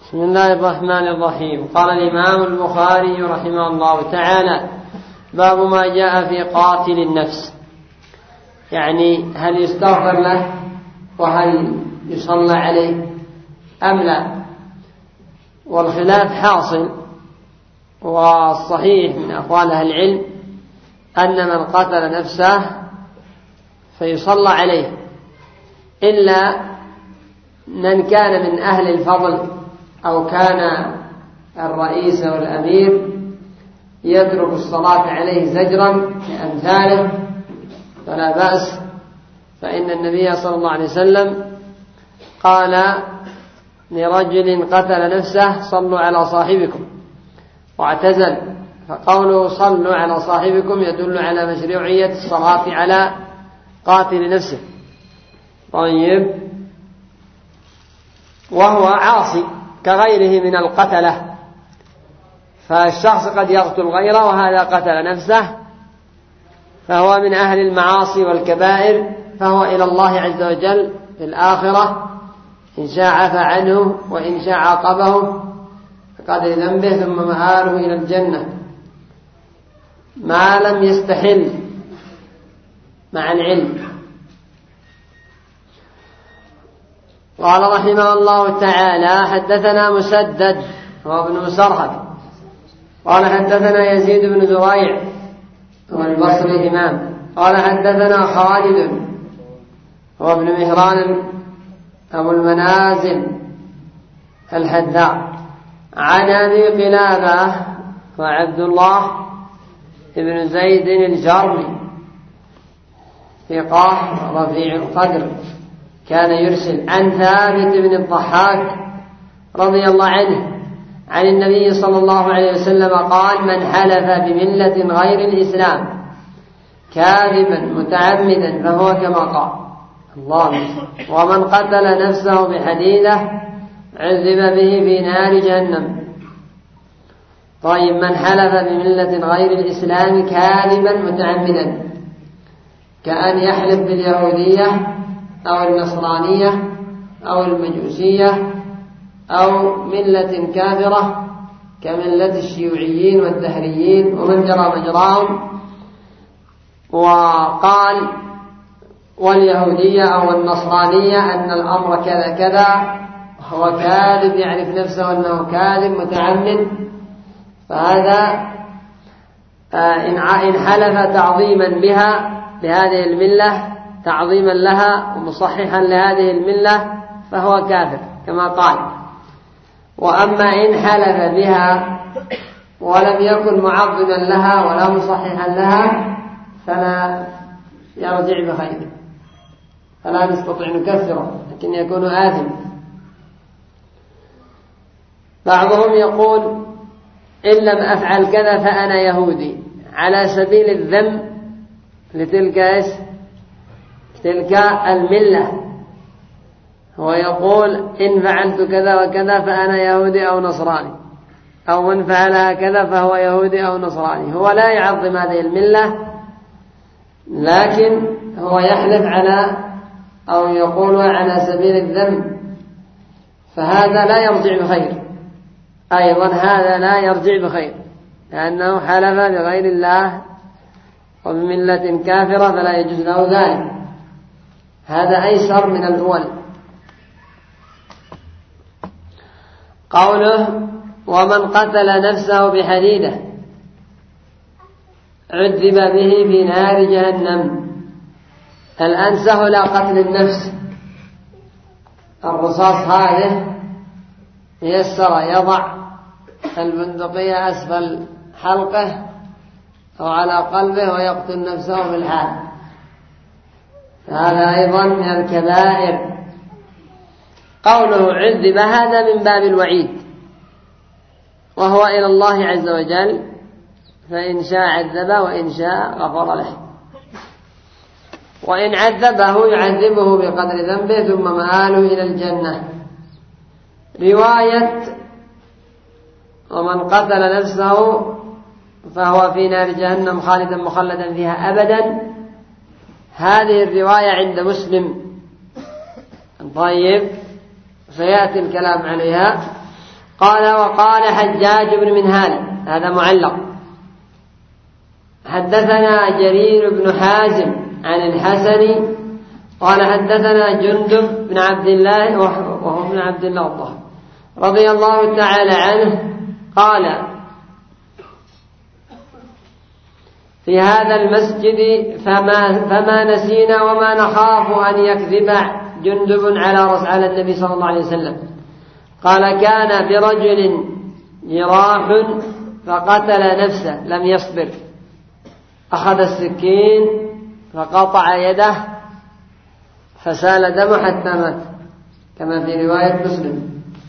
بسم الله الرحمن الرحيم. قال الإمام البخاري رحمه الله تعالى: باب ما جاء في قاتل النفس، يعني هل يستغفر له وهل يصلى عليه أم لا. والخلاف حاصل، والصحيح من أقوال أهل العلم أن من قتل نفسه فيصلى عليه، إلا من كان من أهل الفضل أو كان الرئيس أو الأمير يترك الصلاة عليه زجرا لأمثاله فلا بأس، فإن النبي صلى الله عليه وسلم قال لرجل قتل نفسه: صلوا على صاحبكم، واعتزل. فقوله صلوا على صاحبكم يدل على مشروعية الصلاة على قاتل نفسه. طيب، وهو عاصي كغيره من القتلة، فالشخص قد يقتل غيره وهذا قتل نفسه، فهو من أهل المعاصي والكبائر، فهو إلى الله عز وجل في الآخرة إن شاء عفى عنه وإن شاء عاقبه بقدر ذنبه، ثم مآله إلى الجنة ما لم يستحل مع العلم. قال رحمه الله تعالى: حدثنا مسدد هو ابن مسرهد قال حدثنا يزيد بن زريع هو البصري إمام قال حدثنا خالد هو ابن مهران أبو المنازل الحذاء عن أبي قلابة وعبد الله بن زيد الجرمي ثقة رفيع القدر كان يرسل، عن ثابت بن الضحاك رضي الله عنه عن النبي صلى الله عليه وسلم قال: من حلف بملة غير الإسلام كاذبا متعمدا فهو كما قال الله، ومن قتل نفسه بحديدة عذب به في نار جهنم. طيب، من حلف بملة غير الإسلام كاذبا متعمدا، كأن يحلف باليهودية أو النصرانية أو المجوسية أو ملة كافرة كملة الشيوعيين والدهريين ومن جرى مجراهم، وقال واليهودية أو النصرانية أن الأمر كذا كذا، هو كاذب يعرف نفسه أنه كاذب متعمد، فهذا إن حلف تعظيما بها لهذه الملة تعظيما لها ومصححا لهذه الملة فهو كافر كما قال. وأما إن حلف بها ولم يكن معظما لها ولا مصححا لها فلا يرجع بخير، فلا نستطيع نكفره، لكن يكون آثم. بعضهم يقول: إن لم أفعل كذا فأنا يهودي، على سبيل الذم لتلك تلك الملة. هو يقول: إن فعلت كذا وكذا فأنا يهودي أو نصراني، أو من فعل كذا فهو يهودي أو نصراني. هو لا يعظم هذه الملة، لكن هو يحلف على أو يقول على سبيل الذم، فهذا لا يرجع بخير. أيضا هذا لا يرجع بخير، لأنه حلف بغير الله وبملة كافرة فلا يجوز له ذلك. هذا أيسر من الأول. قوله: ومن قتل نفسه بحديدة عذب به في نار جهنم. الآن سهل قتل النفس، الرصاص هذه يسر يضع البندقية أسفل حلقه أو على قلبه ويقتل نفسه في الحال، هذا أيضا من الكبائر. قوله عذب هذا من باب الوعيد، وهو إلى الله عز وجل، فإن شاء عذبه وإن شاء غفر له. وإن عذبه يعذبه بقدر ذنبه ثم مآله إلى الجنة. رواية ومن قتل نفسه فهو في نار جهنم خالدا مخلدا فيها أبدا، هذه الرواية عند مسلم. طيب، سيأتي الكلام عليها. قال وقال حجاج بن منهال، هذا معلق، حدثنا جرير بن حازم عن الحسن قال حدثنا جندب بن عبد الله وهو ابن عبد الله رضي الله تعالى عنه قال في هذا المسجد فما نسينا وما نخاف أن يكذب جندب على النبي صلى الله عليه وسلم. قال كان برجل جراح فقتل نفسه لم يصبر، أخذ السكين فقطع يده فسال دم حتى مات كما في رواية مسلم.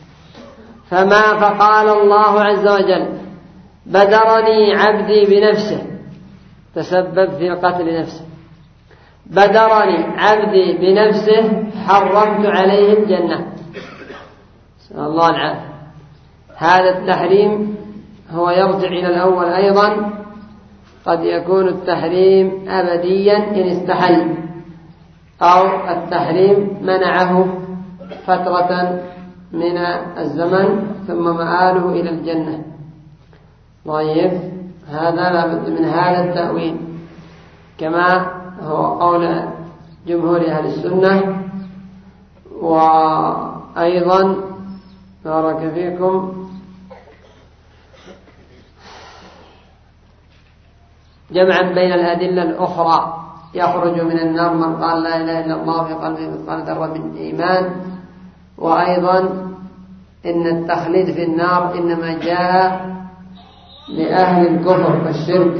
فقال الله عز وجل بدرني عبدي بنفسه، تسبب في قتل نفسه، بدرني عبدي بنفسه حرمت عليه الجنة. نسأل الله العافية. هذا التحريم هو يرجع إلى الأول أيضا، قد يكون التحريم أبديا إن استحل، أو التحريم منعه فترة من الزمن ثم مآله إلى الجنة. طيب، هذا لا بد من هذا التأويل كما هو قول جمهور أهل السنة. وأيضا بارك فيكم جمعا بين الأدلة الأخرى، يخرج من النار من قال لا إله إلا الله في قلبه مثقال ذرة من إيمان. وأيضا إن التخليد في النار إنما جاء لأهل الكفر والشرك.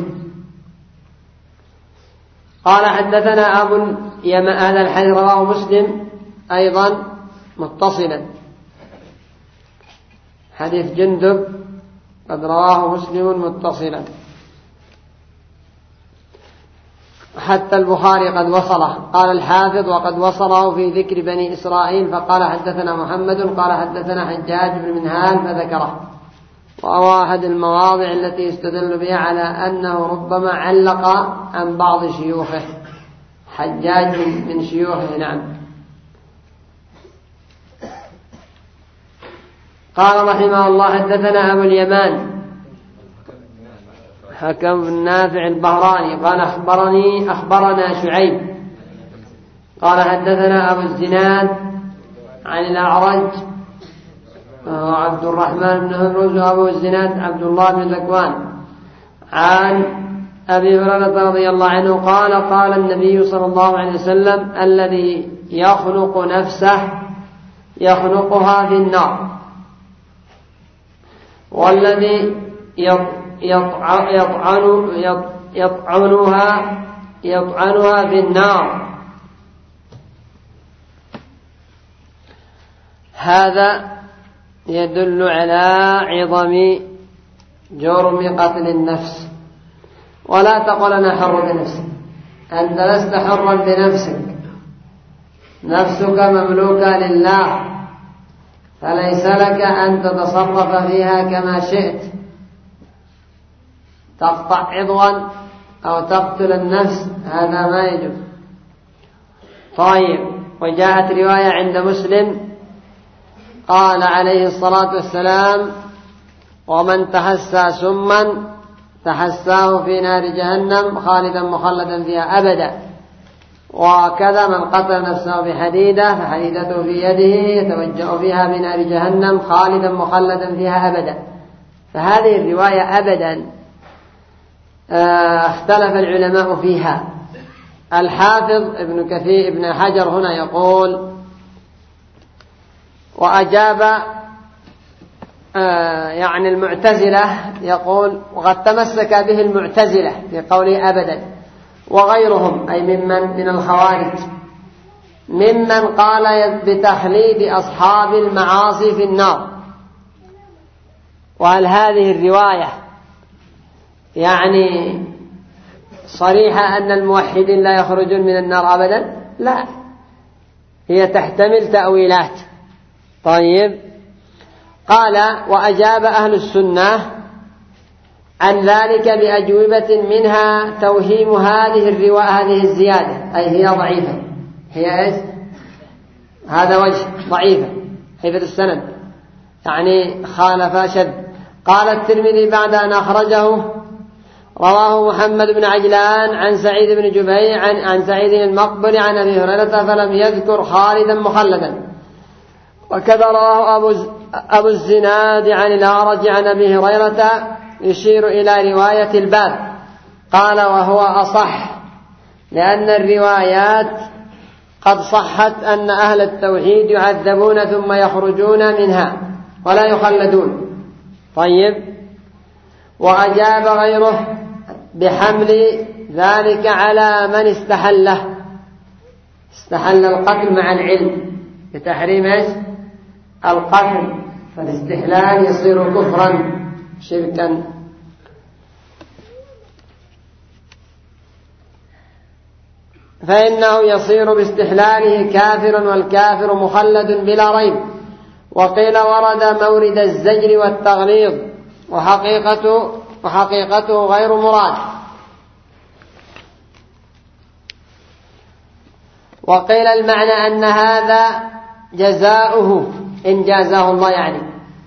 قال حدثنا أبو اليمان، هذا الحديث رواه مسلم أيضا متصلا، حديث جندب قد رواه مسلم متصلا، حتى البخاري قد وصله. قال الحافظ وقد وصله في ذكر بني إسرائيل، فقال حدثنا محمد قال حدثنا حجاج بن منهال فذكره. وهو أحد المواضع التي يستدل بها على أنه ربما علق عن بعض شيوخه، حجاج من شيوخه. نعم. قال رحمه الله حدثنا أبو اليمان حكم بن نافع البهراني قال أخبرنا شعيب قال حدثنا أبو الزناد عن الأعرج عبد الرحمن بن هرمز، وأبو الزناد عبد الله بن ذكوان عن أبي هريرة رضي الله عنه قال قال النبي صلى الله عليه وسلم الذي يخلق نفسه يخلقها في النار، والذي يطعنها في النار. هذا يدل على عظم جرم قتل النفس. ولا تقل أنا حر بنفسي، أنت لست حرا بنفسك، نفسك مملوكة لله، فليس لك أن تتصرف فيها كما شئت، تقطع عضوا أو تقتل النفس، هذا ما يجوز. طيب، وجاءت رواية عند مسلم قال عليه الصلاة والسلام ومن تحسى سما تحساه في نار جهنم خالدا مخلدا فيها أبدا. وكذا من قتل نفسه بحديدة فحديدته في يده يتوجأ فيها بنار جهنم خالدا مخلدا فيها أبدا. فهذه الرواية أبدا اختلف العلماء فيها. الحافظ ابن حجر هنا يقول وأجاب يعني المعتزلة، يقول وقد تمسك به المعتزلة في قوله أبدا، وغيرهم أي من الخوارج ممن قال بتخليد أصحاب المعاصي في النار. وهل هذه الرواية يعني صريحة أن الموحدين لا يخرجون من النار أبدا؟ لا، هي تحتمل تأويلات. طيب، قال وأجاب أهل السنة عن ذلك بأجوبة منها توهيم هذه الزيادة، أي هي ضعيفة، هي إيش؟ هذا وجه ضعيفة حيث السند. يعني خالف شذ. قال الترمذي بعد أن أخرجه: رواه محمد بن عجلان عن سعيد بن جبير عن سعيد المقبري عن أبي هريرة فلم يذكر خالدا مخلدا. وكذا رواه أبو الزناد عن الأعرج عن أبي هريرة يشير إلى رواية الباب. قال: وهو أصح، لأن الروايات قد صحت أن أهل التوحيد يعذبون ثم يخرجون منها ولا يخلدون. طيب. وأجاب غيره بحمل ذلك على من استحل القتل مع العلم بتحريم القتل، فالاستحلال يصير كفرا شركا. فإنه يصير باستحلاله كافر، والكافر مخلد بلا ريب. وقيل ورد مورد الزجر والتغليظ، وحقيقته غير مراد. وقيل المعنى أن هذا جزاؤه إن جازاه الله، يعني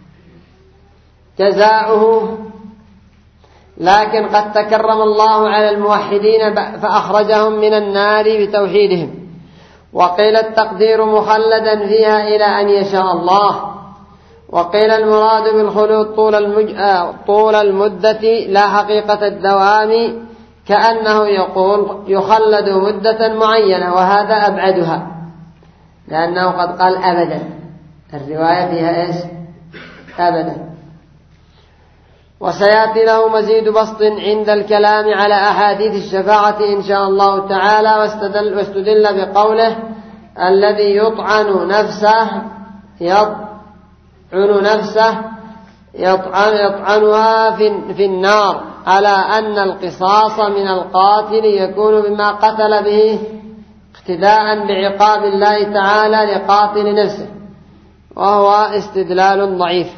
جزاؤه، لكن قد تكرم الله على الموحدين فأخرجهم من النار بتوحيدهم. وقيل التقدير مخلدا فيها إلى أن يشاء الله. وقيل المراد بالخلود طول المدة لا حقيقة الدوام، كأنه يقول يخلد مدة معينة، وهذا أبعدها، لأنه قد قال أبدا، الرواية فيها أبدا. وسيأتي له مزيد بسط عند الكلام على أحاديث الشفاعة إن شاء الله تعالى. واستدل بقوله: الذي يطعن نفسه يطعنها في النار، على أن القصاص من القاتل يكون بما قتل به اقتداء بعقاب الله تعالى لقاتل نفسه، وهو استدلال ضعيف.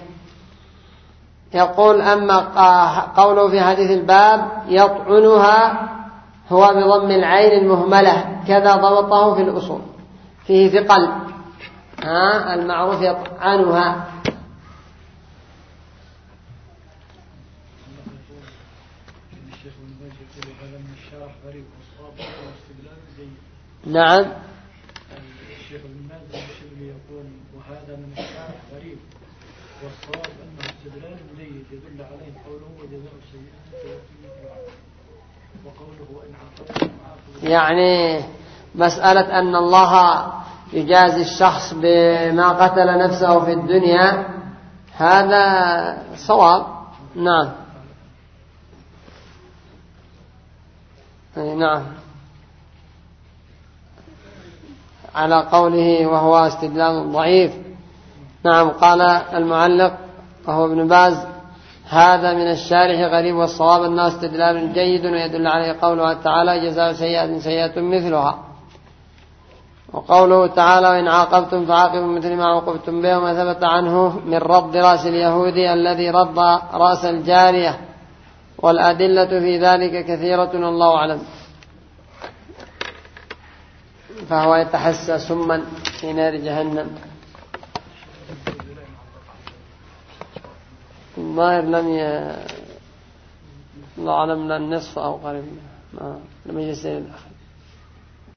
يقول: أما قوله في حديث الباب يطعنها هو بضم العين المهملة، كذا ضبطه في الأصول، فيه ثقل، المعروف يطعنها. نعم. الشيخ ابن باز يقول: وهذا من الشرح غريب، والصواب أنه استدلال جيد يدل عليه قوله: وجزاء سيئة وقوله: وإن عاقبتم. يعني مسألة أن الله يجازي الشخص بما قتل نفسه في الدنيا، هذا صواب. نعم. نعم، على قوله وهو استدلال ضعيف. نعم. قال المعلق وهو ابن باز: هذا من الشارح غريب، والصواب أنه استدلال جيد ويدل عليه قوله تعالى: جزاء سيئة سيئة مثلها. وقوله تعالى: وإن عاقبتم فعاقبوا مثل ما عوقبتم به، وما ثبت عنه من رد رأس اليهودي الذي رد رأس الجارية، والأدلة في ذلك كثيرة والله أعلم. فهو يتحسى سما في نار جهنم. الظاهر لم الله أعلم، النصف أو قريب لم يجلس الأخير.